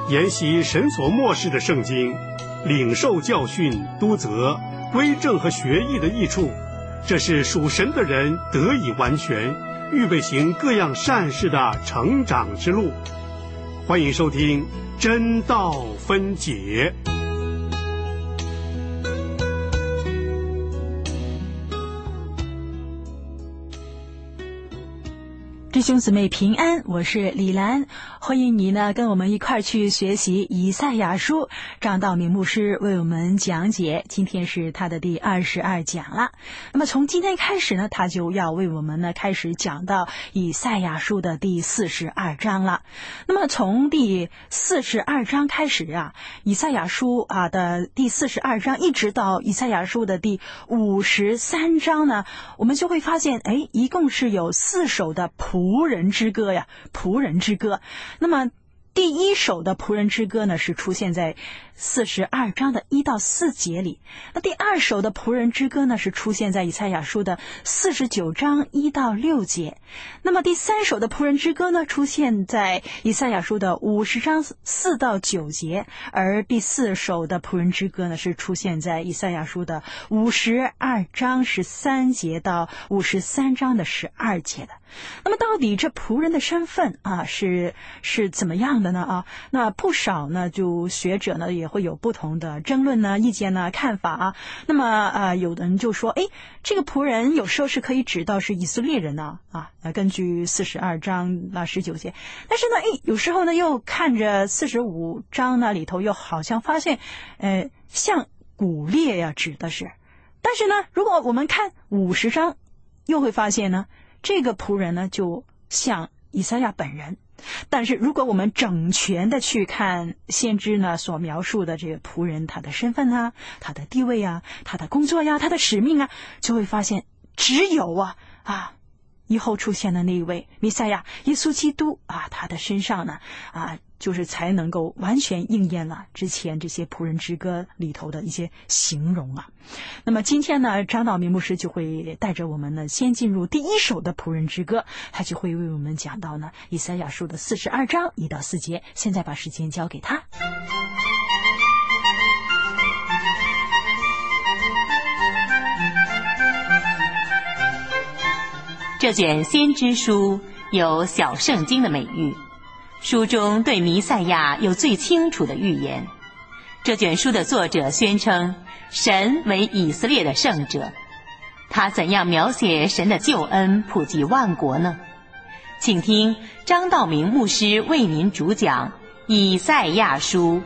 研习神所默示的圣经，领受教训、督责、归正和学义的益处，这是属神的人得以完全，预备行各样善事的成长之路。欢迎收听真道分解。 弟兄姊妹平安，我是李兰，欢迎你呢跟我们一块儿去学习以赛亚书，张道明牧师为我们讲解，今天是他的第22讲了。那么从今天开始呢，他就要为我们呢开始讲到以赛亚书的第42章了。那么从第42章开始啊，以赛亚书的第42章一直到以赛亚书的第53章呢，我们就会发现一共是有4首的仆人之歌呀，仆人之歌。那么第一首的仆人之歌呢，是出现在42章的1到4节里。那第二首的仆人之歌呢，是出现在以赛亚书的49章1到6节。那么第三首的仆人之歌呢，出现在以赛亚书的50章4到9节。而第四首的仆人之歌呢，是出现在以赛亚书的52章13节到53章的12节的。那么到底这仆人的身份是怎么样的呢那不少呢就学者呢也会有不同的争论呢、意见呢、看法那么有的人就说这个仆人有时候是可以指到是以色列人根据42章19节。但是呢有时候呢又看着45章呢里头又好像发现像古列呀指的是。但是呢如果我们看50章又会发现呢这个仆人呢就像以赛亚本人。但是如果我们整全的去看先知呢所描述的这个仆人，他的身份他的地位他的工作他的使命就会发现只有以后出现的那一位弥赛亚耶稣基督他的身上呢就是才能够完全应验了之前这些仆人之歌里头的一些形容那么今天呢，张道明牧师就会带着我们呢先进入第一首的仆人之歌，他就会为我们讲到呢以赛亚书的42章1到4节。现在把时间交给他。 这卷先知书有小圣经的美誉，书中对弥赛亚有最清楚的预言。这卷书的作者宣称神为以色列的圣者，他怎样描写神的救恩普及万国呢？请听张道明牧师为您主讲以赛亚书。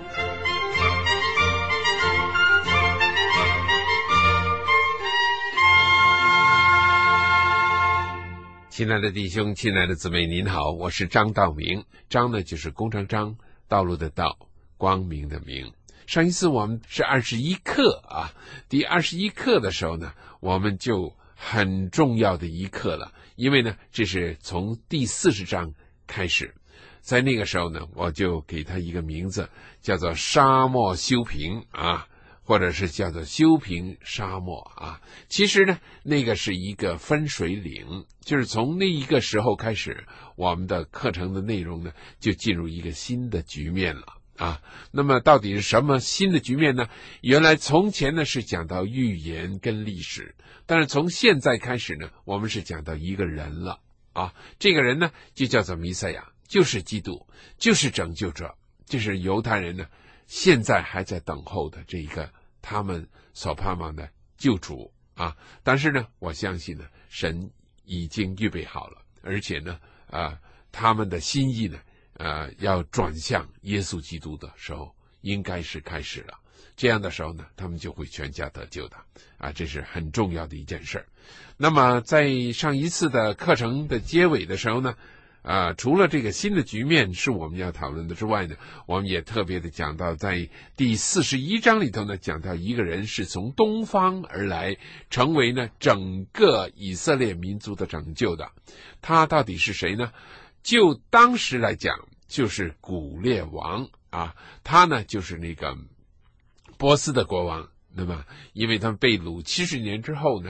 亲爱的弟兄，亲爱的姊妹，您好，我是张道明。张呢就是弓长张，道路的道，光明的明。上一次我们是21课第21课的时候呢，我们就很重要的一课了，因为呢这是从第40章开始。在那个时候呢，我就给他一个名字，叫做沙漠修平或者是叫做修平沙漠其实呢那个是一个分水岭，就是从那一个时候开始，我们的课程的内容呢就进入一个新的局面了那么到底是什么新的局面呢？原来从前呢是讲到预言跟历史，但是从现在开始呢，我们是讲到一个人了这个人呢就叫做弥赛亚，就是基督，就是拯救者，就是犹太人呢现在还在等候的这一个他们所盼望的救主但是呢我相信呢神已经预备好了，而且呢他们的心意呢要转向耶稣基督的时候应该是开始了。这样的时候呢，他们就会全家得救的这是很重要的一件事。那么在上一次的课程的结尾的时候呢除了这个新的局面是我们要讨论的之外呢，我们也特别的讲到在第41章里头呢，讲到一个人是从东方而来，成为呢整个以色列民族的拯救的。他到底是谁呢？就当时来讲就是古列王他呢就是那个波斯的国王。那么因为他们被掳70年之后呢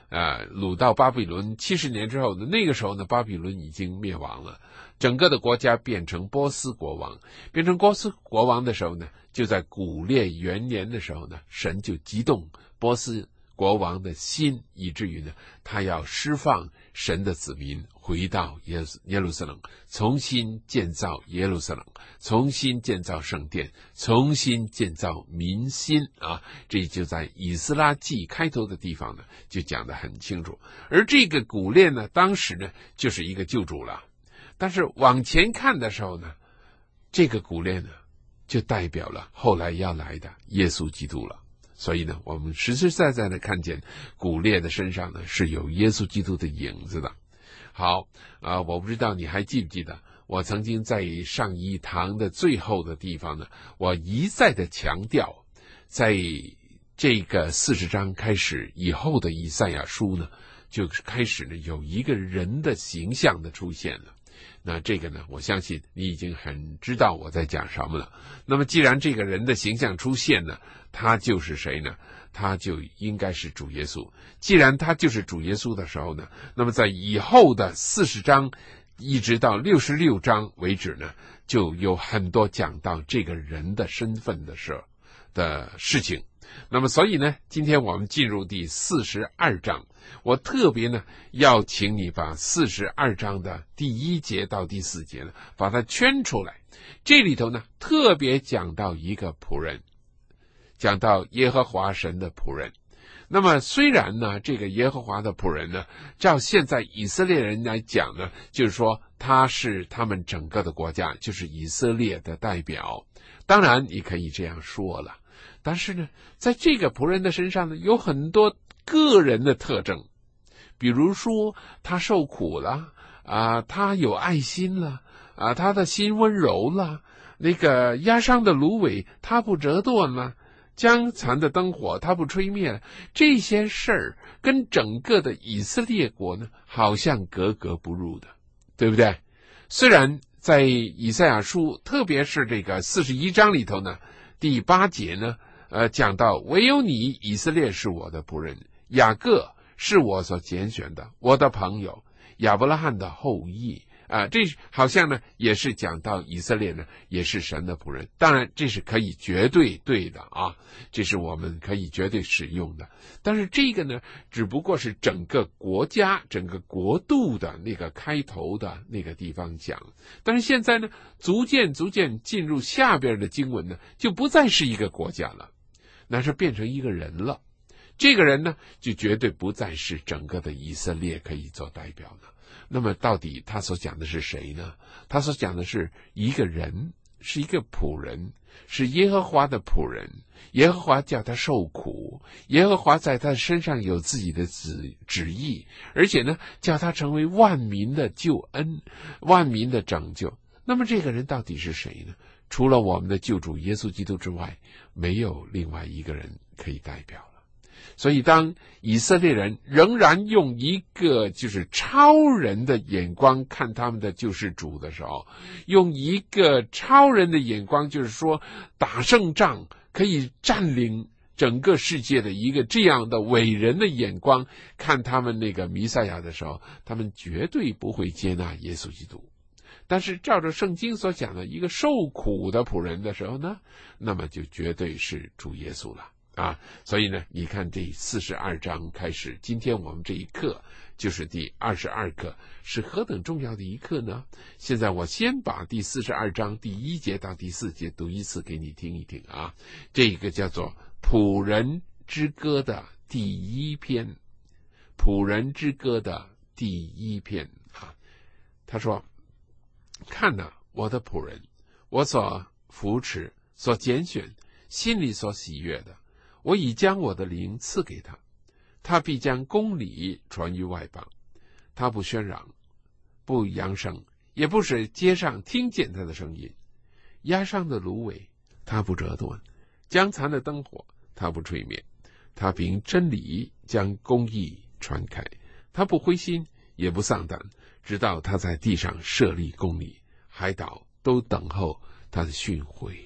掳到巴比伦70年之后呢，那个时候呢，巴比伦已经灭亡了，整个的国家变成波斯国王。变成波斯国王的时候呢，就在古列元年的时候呢，神就激动波斯国王的心，以至于呢，他要释放神的子民回到耶路撒冷，重新建造耶路撒冷，重新建造圣殿，重新建造民心啊！这就在以斯拉记开头的地方呢，就讲得很清楚。而这个古列呢，当时呢就是一个救主了，但是往前看的时候呢，这个古列呢，就代表了后来要来的耶稣基督了。所以呢，我们实实在在的看见古列的身上呢是有耶稣基督的影子的。好我不知道你还记不记得，我曾经在上一堂的最后的地方呢，我一再的强调，在这个40章开始以后的以赛亚书呢，就开始呢有一个人的形象的出现了。那这个呢，我相信你已经很知道我在讲什么了。那么既然这个人的形象出现呢，他就是谁呢？他就应该是主耶稣。既然他就是主耶稣的时候呢，那么在以后的40章一直到66章为止呢，就有很多讲到这个人的身份的事情。那么所以呢，今天我们进入第42章，我特别呢要请你把42章的第1节到第4节呢把它圈出来。这里头呢特别讲到一个仆人，讲到耶和华神的仆人。那么虽然呢这个耶和华的仆人呢，照现在以色列人来讲呢，就是说他是他们整个的国家，就是以色列的代表。当然你可以这样说了，但是呢在这个仆人的身上呢有很多个人的特征，比如说他受苦了他有爱心了他的心温柔了，那个压伤的芦苇他不折断了，将残的灯火他不吹灭了。这些事儿跟整个的以色列国呢好像格格不入的，对不对？虽然在以赛亚书特别是这个41章里头呢，第8节呢讲到唯有你以色列是我的仆人，雅各是我所拣选的，我的朋友，亚伯拉罕的后裔这好像呢也是讲到以色列呢也是神的仆人。当然这是可以绝对对的这是我们可以绝对使用的。但是这个呢只不过是整个国家整个国度的那个开头的那个地方讲。但是现在呢逐渐进入下边的经文呢，就不再是一个国家了，那是变成一个人了。这个人呢就绝对不再是整个的以色列可以做代表的。那么到底他所讲的是谁呢？他所讲的是一个人，是一个仆人，是耶和华的仆人。耶和华叫他受苦，耶和华在他身上有自己的旨意，而且呢叫他成为万民的救恩，万民的拯救。那么这个人到底是谁呢？除了我们的救主耶稣基督之外，没有另外一个人可以代表了。所以当以色列人仍然用一个就是超人的眼光看他们的救世主的时候，用一个超人的眼光，就是说打胜仗可以占领整个世界的一个这样的伟人的眼光看他们那个弥赛亚的时候，他们绝对不会接纳耶稣基督。但是照着圣经所讲的一个受苦的仆人的时候呢，那么就绝对是主耶稣了所以呢你看这42章开始，今天我们这一课就是第22课，是何等重要的一课呢？现在我先把第42章第1节到第4节读一次给你听一听这个叫做仆人之歌的第1篇，仆人之歌的第1篇他说，看哪，我的仆人，我所扶持所拣选心里所喜悦的，我已将我的灵赐给他，他必将公理传于外邦。他不喧嚷，不扬声，也不使街上听见他的声音。压伤的芦苇他不折断，将残的灯火他不吹灭。他凭真理将公义传开，他不灰心也不丧胆，直到他在地上设立公理，海岛都等候他的训诲。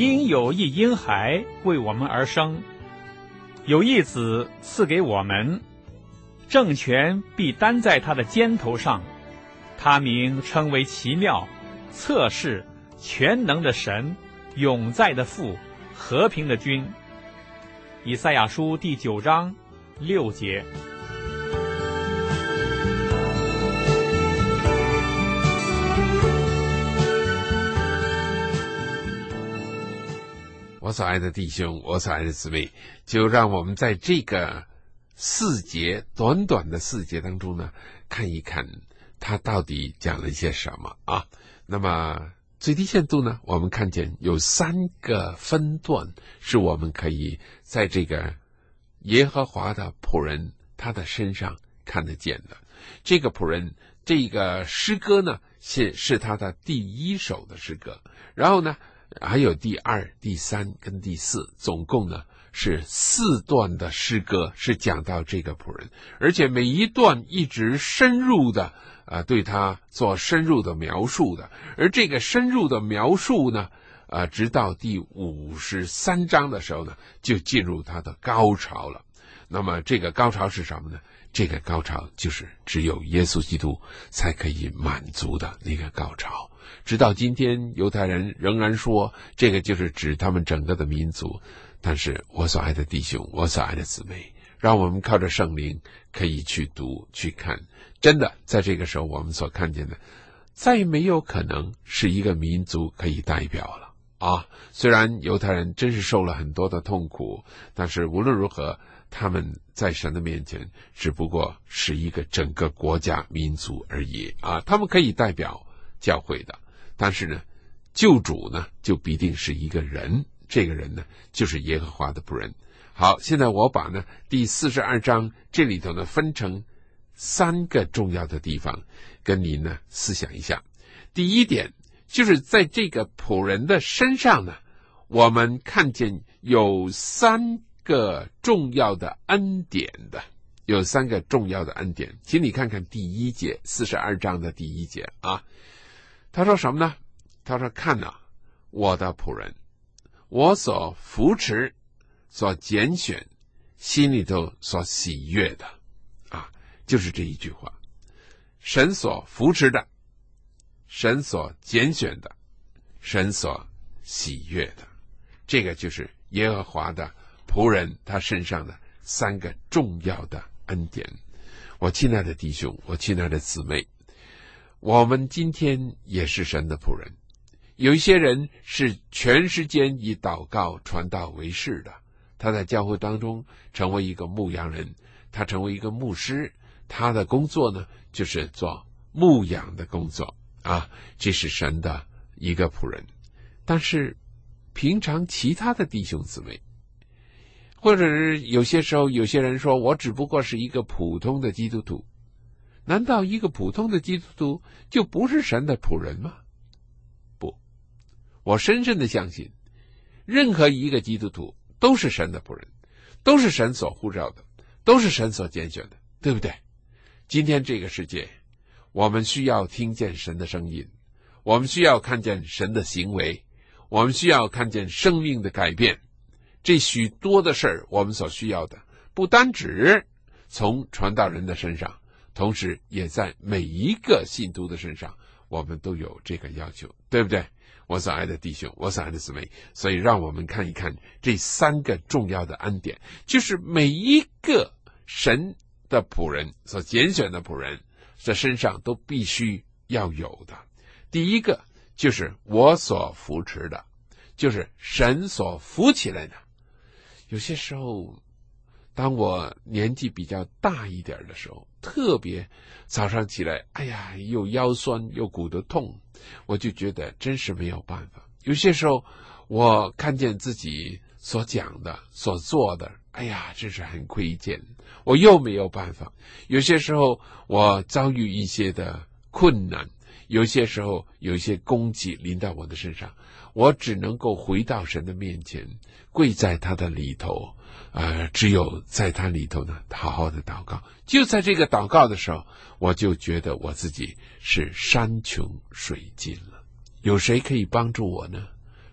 因有一婴孩为我们而生，有一子赐给我们，政权必担在他的肩头上，他名称为奇妙、策士、全能的神，永在的父，和平的君。以赛亚书第9章6节。 我所爱的弟兄，我所爱的姊妹，就让我们在这个4节短短的4节当中呢，看一看他到底讲了一些什么啊。那么最低限度呢，我们看见有3个分段是我们可以在这个耶和华的仆人他的身上看得见的。这个仆人这个诗歌呢，是他的第1首的诗歌，然后呢还有第2、第3跟第4，总共呢是4段的诗歌，是讲到这个仆人，而且每一段一直深入的对他做深入的描述的。而这个深入的描述呢直到第53章的时候呢，就进入他的高潮了。那么这个高潮是什么呢？这个高潮就是只有耶稣基督才可以满足的那个高潮。直到今天，犹太人仍然说这个就是指他们整个的民族。但是我所爱的弟兄，我所爱的姊妹，让我们靠着圣灵可以去读去看。真的在这个时候我们所看见的再没有可能是一个民族可以代表了啊！虽然犹太人真是受了很多的痛苦，但是无论如何，他们在神的面前只不过是一个整个国家民族而已啊！他们可以代表教会的，但是呢，救主呢就必定是一个人，这个人呢就是耶和华的仆人。好，现在我把呢第42章这里头呢分成3个重要的地方跟您呢思想一下。第一点就是在这个仆人的身上呢，我们看见有3个重要的恩典的，有3个重要的恩典。请你看看第1节，42章的第1节啊，他说什么呢？他说看啊，我的仆人，我所扶持所拣选，心里头所喜悦的啊，就是这一句话。神所扶持的，神所拣选的，神所喜悦的，这个就是耶和华的仆人他身上的3个重要的恩典。我亲爱的弟兄，我亲爱的姊妹，我们今天也是神的仆人。有一些人是全时间以祷告传道为事的，他在教会当中成为一个牧羊人，他成为一个牧师，他的工作呢就是做牧养的工作啊，这是神的一个仆人。但是平常其他的弟兄姊妹，或者是有些时候有些人说我只不过是一个普通的基督徒，难道一个普通的基督徒就不是神的仆人吗？不，我深深的相信任何一个基督徒都是神的仆人，都是神所呼召的，都是神所拣选的，对不对？今天这个世界，我们需要听见神的声音，我们需要看见神的行为，我们需要看见生命的改变。这许多的事儿，我们所需要的不单只从传道人的身上，同时也在每一个信徒的身上，我们都有这个要求，对不对？我所爱的弟兄，我所爱的姊妹，所以让我们看一看这3个重要的恩典，就是每一个神的仆人所拣选的仆人这身上都必须要有的。第一个就是我所扶持的，就是神所扶起来的。有些时候当我年纪比较大一点的时候，特别早上起来，哎呀，又腰酸又骨头痛，我就觉得真是没有办法。有些时候我看见自己所讲的所做的，哎呀，真是很亏欠，我又没有办法。有些时候我遭遇一些的困难，有些时候有一些攻击临到我的身上，我只能够回到神的面前，跪在他的里头，只有在他里头呢好好的祷告。就在这个祷告的时候，我就觉得我自己是山穷水尽了。有谁可以帮助我呢？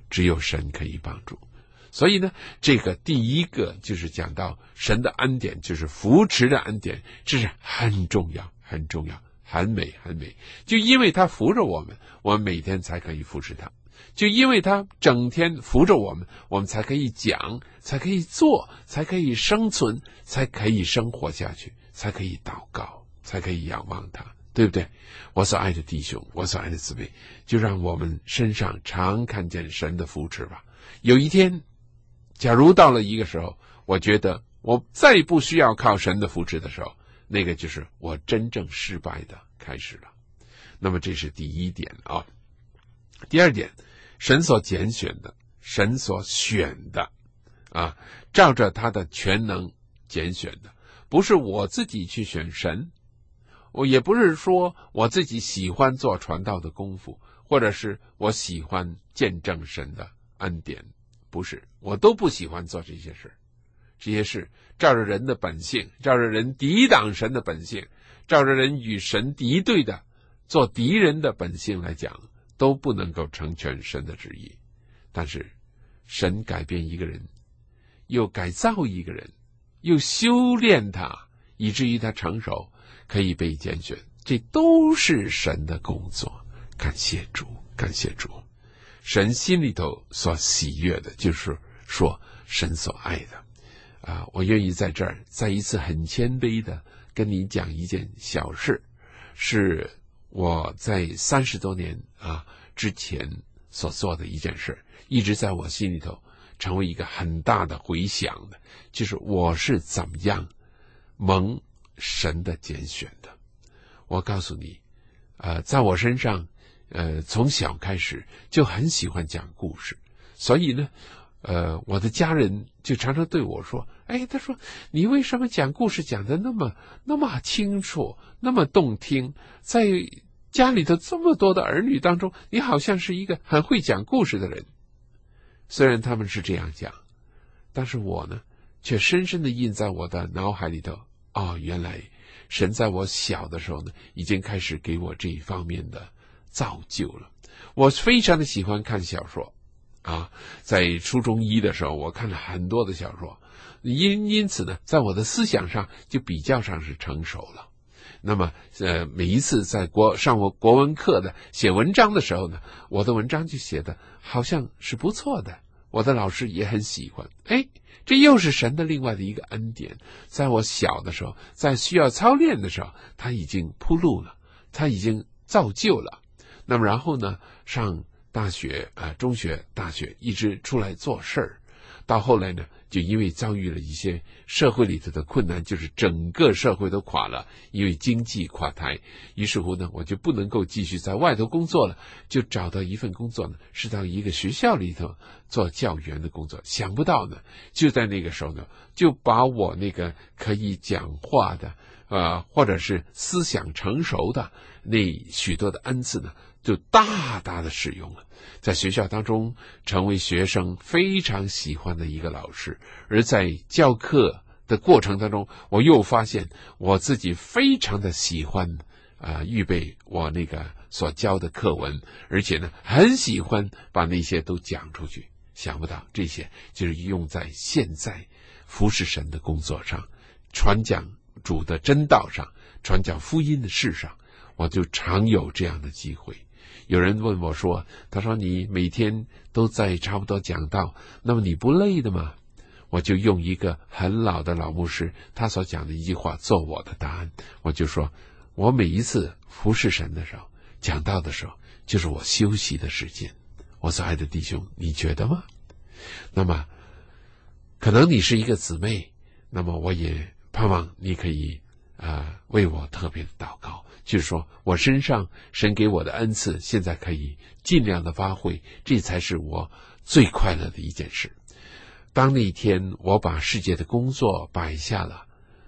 只有神可以帮助。所以呢，这个第一个就是讲到神的恩典，就是扶持的恩典，这是很重要很重要，很美很美。就因为他扶着我们，我们每天才可以扶持他，就因为他整天扶着我们，我们才可以讲，才可以做，才可以生存，才可以生活下去，才可以祷告，才可以仰望他，对不对？我所爱的弟兄，我所爱的姊妹，就让我们身上常看见神的扶持吧。有一天假如到了一个时候，我觉得我再不需要靠神的扶持的时候，那个就是我真正失败的开始了。那么这是第一点啊。第二点，神所拣选的，神所选的啊，照着他的全能拣选的，不是我自己去选神，我也不是说我自己喜欢做传道的功夫，或者是我喜欢见证神的恩典，不是，我都不喜欢做这些事。这些事照着人的本性，照着人抵挡神的本性，照着人与神敌对的做敌人的本性来讲，都不能够成全神的旨意。但是神改变一个人，又改造一个人，又修炼他，以至于他成熟，可以被拣选，这都是神的工作。感谢主，感谢主。神心里头所喜悦的，就是说神所爱的我愿意在这儿再一次很谦卑的跟你讲一件小事，是我在30多年之前所做的一件事，一直在我心里头成为一个很大的回响的，就是我是怎么样蒙神的拣选的。我告诉你在我身上从小开始就很喜欢讲故事，所以呢我的家人就常常对我说，他说你为什么讲故事讲得那么清楚，那么动听，在家里头这么多的儿女当中，你好像是一个很会讲故事的人。虽然他们是这样讲，但是我呢却深深地印在我的脑海里头，原来神在我小的时候呢已经开始给我这一方面的造就了。我非常的喜欢看小说在初中一的时候，我看了很多的小说，因此呢，在我的思想上就比较上是成熟了。那么每一次在上我国文课的写文章的时候呢，我的文章就写的好像是不错的，我的老师也很喜欢。这又是神的另外的一个恩典，在我小的时候，在需要操练的时候，他已经铺路了，他已经造就了。那么然后呢，上大学中学大学一直出来做事儿，到后来呢就因为遭遇了一些社会里头的困难，就是整个社会都垮了，因为经济垮台，于是乎呢我就不能够继续在外头工作了，就找到一份工作呢，是到一个学校里头做教员的工作。想不到呢就在那个时候呢，就把我那个可以讲话的或者是思想成熟的那许多的恩赐呢，就大大的使用了，在学校当中成为学生非常喜欢的一个老师。而在教课的过程当中，我又发现我自己非常的喜欢预备我那个所教的课文，而且呢很喜欢把那些都讲出去。想不到这些就是用在现在服侍神的工作上，传讲主的真道上，传讲福音的事上，我就常有这样的机会。有人问我说，他说你每天都在差不多讲道，那么你不累的吗？我就用一个很老的老牧师他所讲的一句话做我的答案，我就说我每一次服侍神的时候，讲道的时候，就是我休息的时间。我所爱的弟兄，你觉得吗？那么可能你是一个姊妹，那么我也盼望你可以为我特别的祷告，就是说我身上神给我的恩赐现在可以尽量的发挥，这才是我最快乐的一件事。当那一天我把世界的工作摆下了，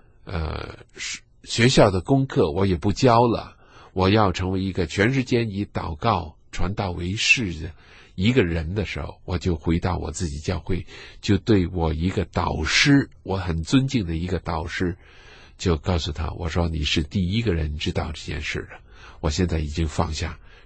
学校的功课我也不教了，我要成为一个全世界以祷告传道为事的一个人的时候，我就回到我自己教会，就对我一个导师，我很尊敬的一个导师，就告诉他，我说你是第一个人知道这件事的，我现在已经放下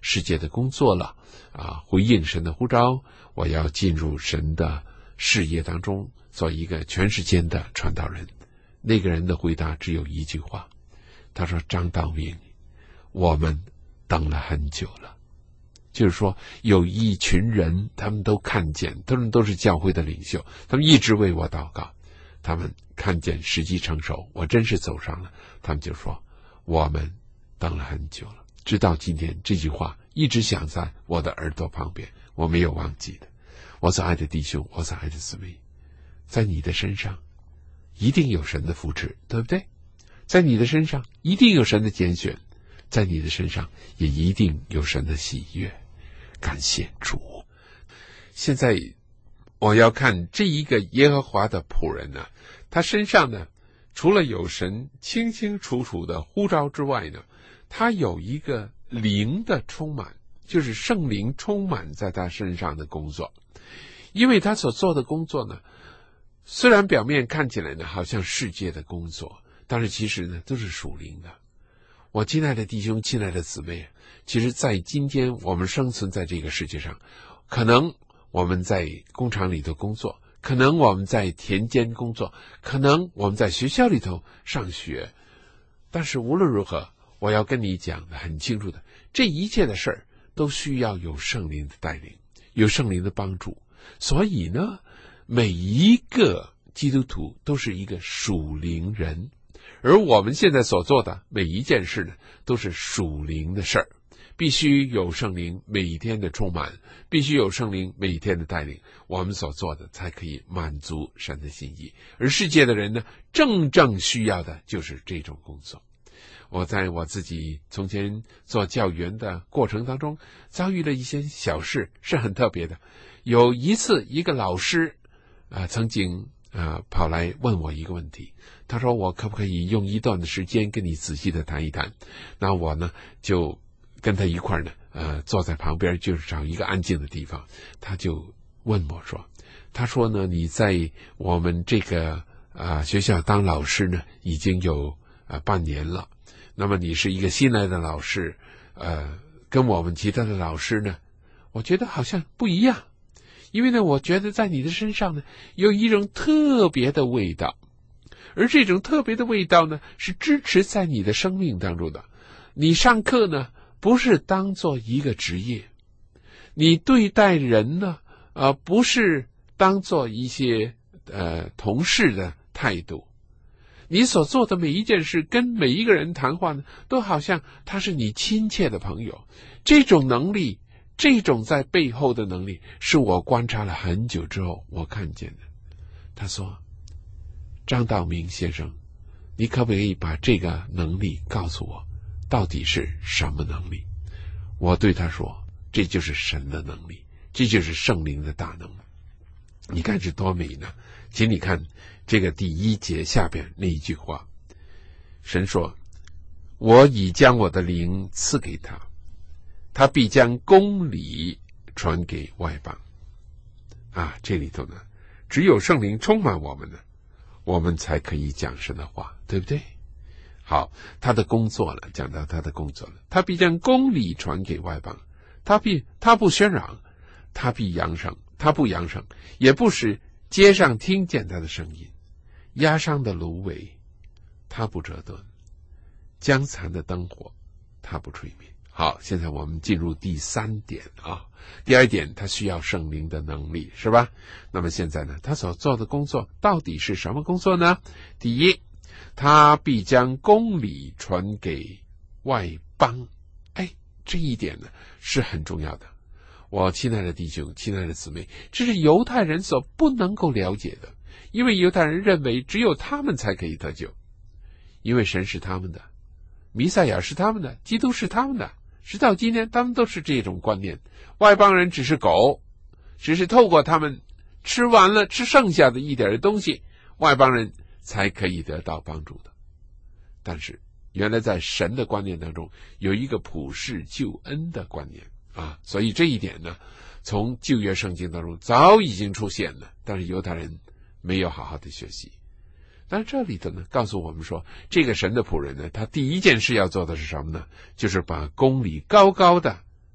世界的工作了回应神的呼召，我要进入神的事业当中，做一个全世界的传道人。那个人的回答只有一句话，他说：张道明，我们等了很久了。就是说有一群人，他们都看见，他们都是教会的领袖，他们一直为我祷告，他们看见时机成熟，我真是走上了，他们就说我们等了很久了。直到今天，这句话一直响在我的耳朵旁边，我没有忘记的。我所爱的弟兄，我所爱的姊妹，在你的身上一定有神的扶持，对不对？在你的身上一定有神的拣选，在你的身上也一定有神的喜悦。感谢主。现在我要看这一个耶和华的仆人呢，他身上呢，除了有神清清楚楚的呼召之外呢，他有一个灵的充满，就是圣灵充满在他身上的工作。因为他所做的工作呢，虽然表面看起来呢好像世界的工作，但是其实呢都是属灵的。我亲爱的弟兄，亲爱的姊妹，其实在今天我们生存在这个世界上，可能我们在工厂里头工作，可能我们在田间工作，可能我们在学校里头上学，但是无论如何，我要跟你讲的很清楚的，这一切的事儿都需要有圣灵的带领，有圣灵的帮助。所以呢，每一个基督徒都是一个属灵人，而我们现在所做的每一件事呢，都是属灵的事儿，必须有圣灵每天的充满，必须有圣灵每天的带领，我们所做的才可以满足神的心意。而世界的人呢，正需要的就是这种工作。我在我自己从前做教员的过程当中，遭遇了一些小事，是很特别的。有一次，一个老师曾经跑来问我一个问题，他说我可不可以用一段的时间跟你仔细的谈一谈。那我呢就跟他一块呢坐在旁边，就是找一个安静的地方。他就问我说，他说呢，你在我们这个学校当老师呢已经有半年了，那么你是一个新来的老师，跟我们其他的老师呢，我觉得好像不一样。因为呢，我觉得在你的身上呢，有一种特别的味道，而这种特别的味道呢，是支持在你的生命当中的。你上课呢，不是当做一个职业，你对待人呢，不是当做一些同事的态度。你所做的每一件事，跟每一个人谈话呢，都好像他是你亲切的朋友。这种能力，这种在背后的能力，是我观察了很久之后我看见的。他说，张道明先生，你可不可以把这个能力告诉我，到底是什么能力？我对他说，这就是神的能力，这就是圣灵的大能。你看是多美呢？请你看这个第1节下边那一句话，神说，我已将我的灵赐给他，他必将公理传给外邦。这里头呢，只有圣灵充满我们呢，我们才可以讲神的话，对不对？好，他的工作了，讲到他的工作了，他必将公理传给外邦，他不喧嚷，他必扬声，他不扬声，也不使街上听见他的声音，压伤的芦苇他不折断，将残的灯火他不吹灭。好，现在我们进入第3点第2点，他需要圣灵的能力，是吧？那么现在呢，他所做的工作到底是什么工作呢？第一，他必将公理传给外邦。这一点呢是很重要的。我亲爱的弟兄，亲爱的姊妹，这是犹太人所不能够了解的，因为犹太人认为只有他们才可以得救，因为神是他们的，弥赛亚是他们的，基督是他们的，直到今天他们都是这种观念。外邦人只是狗，只是透过他们吃完了吃剩下的一点的东西，外邦人才可以得到帮助的。但是原来在神的观念当中有一个普世救恩的观念所以这一点呢，从旧约圣经当中早已经出现了，但是犹太人没有好好的学习。但是这里头呢，告诉我们说，这个神的仆人呢，他第一件事要做的是什么呢？就是把公理高高的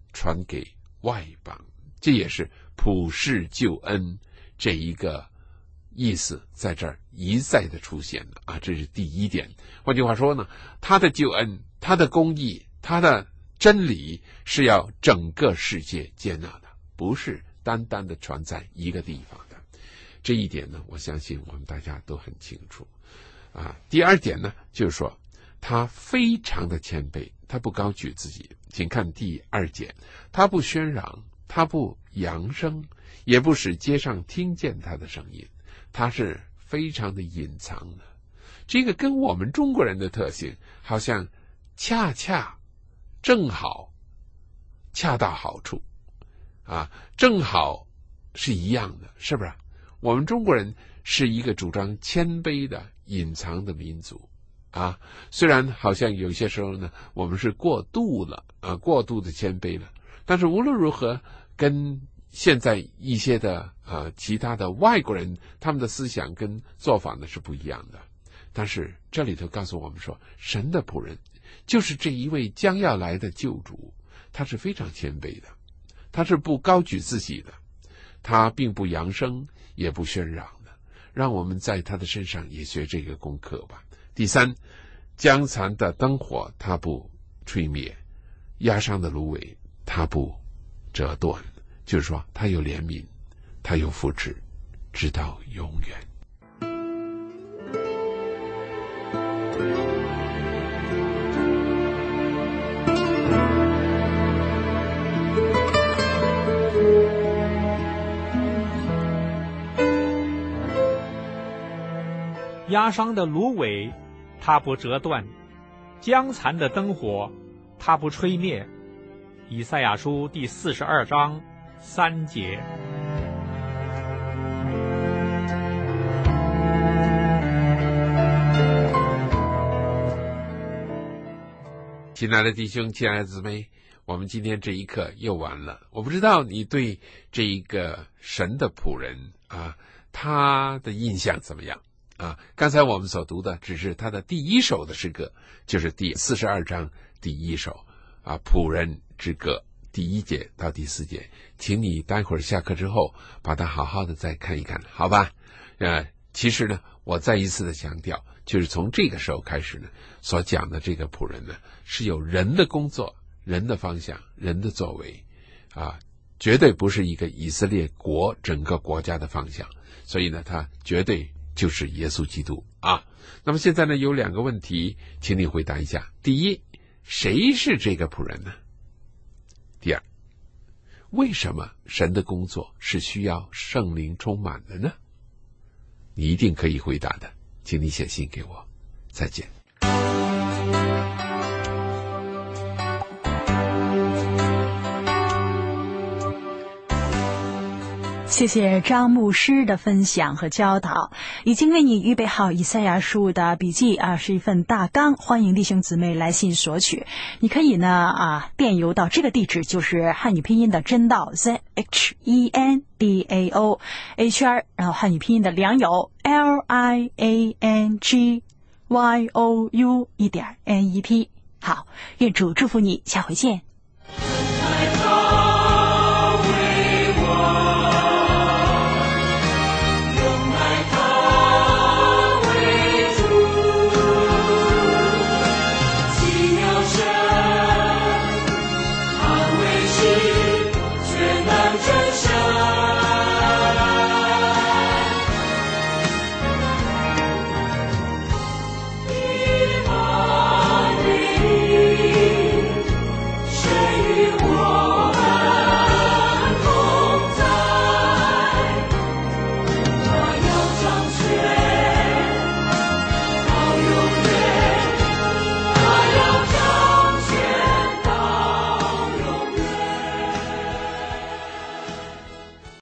传给外邦。这也是普世救恩这一个意思在这儿一再的出现了啊，这是第一点。换句话说呢，他的救恩，他的公义，他的真理是要整个世界接纳的，不是单单的传在一个地方的。这一点呢，我相信我们大家都很清楚啊。第二点呢，就是说他非常的谦卑，他不高举自己。请看第二节，他不喧嚷，他不扬声，也不使街上听见他的声音，他是非常的隐藏的。这个跟我们中国人的特性好像恰恰正好恰到好处啊，正好是一样的，是不是？我们中国人是一个主张谦卑的隐藏的民族啊，虽然好像有些时候呢，我们是过度了啊，过度的谦卑了，但是无论如何，跟现在一些的其他的外国人他们的思想跟做法呢是不一样的。但是这里头告诉我们说，神的仆人就是这一位将要来的救主，他是非常谦卑的，他是不高举自己的，他并不扬声也不喧嚷的。让我们在他的身上也学这个功课吧。第三，将残的灯火他不吹灭，压伤的芦苇他不折断，就是说他有怜悯，他有扶持，直到永远。 压伤的芦苇它不折断，将残的灯火它不吹灭。以赛亚书第42章3节。 亲爱的弟兄，亲爱的姊妹，我们今天这一课又完了。我不知道你对这一个神的仆人啊，他的印象怎么样啊？刚才我们所读的只是他的第一首的诗歌，就是第42章第一首啊，仆人之歌第1节到第4节，请你待会儿下课之后把它好好的再看一看，好吧？其实呢，我再一次的强调，就是从这个时候开始呢，所讲的这个仆人呢，是有人的工作、人的方向、人的作为啊，绝对不是一个以色列国整个国家的方向，所以呢，他绝对就是耶稣基督啊。那么现在呢，有2个问题，请你回答一下。第一，谁是这个仆人呢？第二，为什么神的工作是需要圣灵充满的呢？你一定可以回答的，请你写信给我。再见。 谢谢张牧师的分享和教导，已经为你预备好以赛亚书的笔记啊，是一份大纲，欢迎弟兄姊妹来信索取。你可以呢电邮到这个地址，就是汉语拼音的真道 ZHENDAOHR， 然后汉语拼音的良友 LIANGYOU.net。好，愿主祝福你，下回见。